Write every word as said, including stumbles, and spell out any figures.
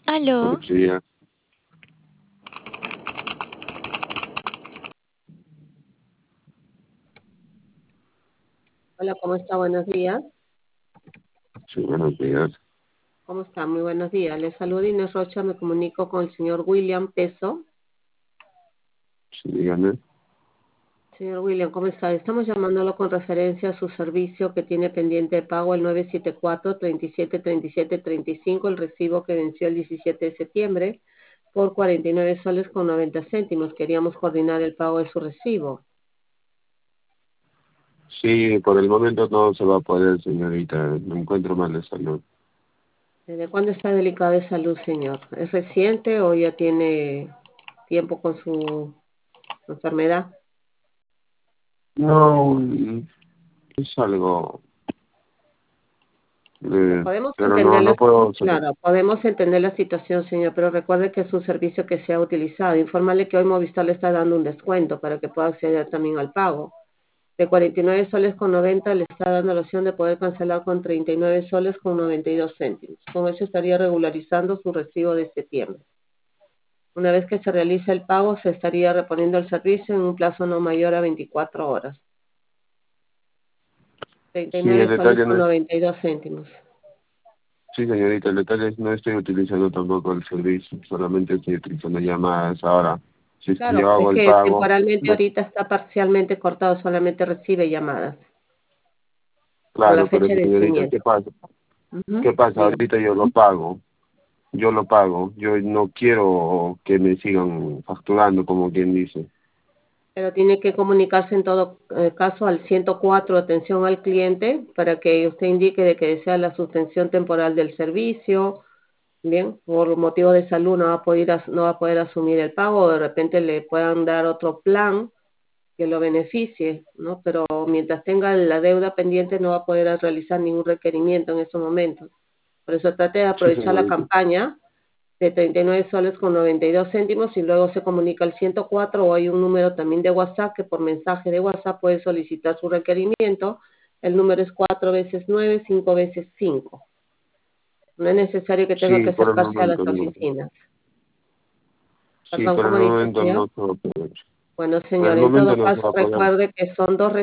Aló, Buenos días. Hola, ¿cómo está? Buenos días. Sí, buenos días. ¿Cómo está? Muy buenos días. Les saluda Inés Rocha, me comunico con el señor William Peso. Sí, dígame. Señor William, ¿cómo está? Estamos llamándolo con referencia a su servicio que tiene pendiente de pago el nueve siete cuatro, tres siete tres siete tres cinco, el recibo que venció el diecisiete de septiembre por cuarenta y nueve soles con noventa céntimos. Queríamos coordinar el pago de su recibo. Sí, por el momento no se va a poder, señorita. Me encuentro mal de salud. ¿Desde cuándo está delicado de salud, señor? ¿Es reciente o ya tiene tiempo con su enfermedad? No, mm, es algo... eh, Podemos pero no, entender no la, puedo salir. claro, podemos entender la situación, señor, pero recuerde que es un servicio que se ha utilizado. Infórmale que hoy Movistar le está dando un descuento para que pueda acceder también al pago. De cuarenta y nueve soles con noventa le está dando la opción de poder cancelar con treinta y nueve soles con noventa y dos céntimos. Con eso estaría regularizando su recibo de septiembre. Una vez que se realice el pago, se estaría reponiendo el servicio en un plazo no mayor a veinticuatro horas. treinta y Sí, el nueve soles detalle no con es... noventa y dos céntimos. Sí, señorita, el detalle es no estoy utilizando tampoco el servicio. Solamente estoy utilizando llamadas ahora. Si es que Claro, yo pero es hago el que pago... temporalmente no- ahorita está parcialmente cortado, solamente recibe llamadas por la Claro, pero fecha de señorita, ¿qué vencimiento. pasa? Ujú. ¿Qué pasa? Dígame. Ahorita yo lo pago. Yo lo pago. Yo no quiero que me sigan facturando, como quien dice. Pero tiene que comunicarse en todo eh, caso al ciento cuatro, atención al cliente, para que usted indique de que desea la suspensión temporal del servicio. Bien, por motivo de salud no va a poder, as- no va a poder asumir el pago, o de repente le puedan dar otro plan que lo beneficie, ¿no? Pero mientras tenga la deuda pendiente no va a poder realizar ningún requerimiento en estos momentos. Por eso trate de Sí, aprovechar la señorita. campaña de treinta y nueve soles con noventa y dos céntimos y luego se comunica al ciento cuatro o hay un número también de WhatsApp que por mensaje de WhatsApp puede solicitar su requerimiento. El número es cuatro veces nueve, cinco veces cinco. No es necesario que tenga Sí, que por el acercarse a las momento no. oficinas. Sí, Perdón, por el ¿cómo dice, momento señor? no se va a poder. Bueno, Por el señor, en momento todo no se caso va a poder. recuerde que son dos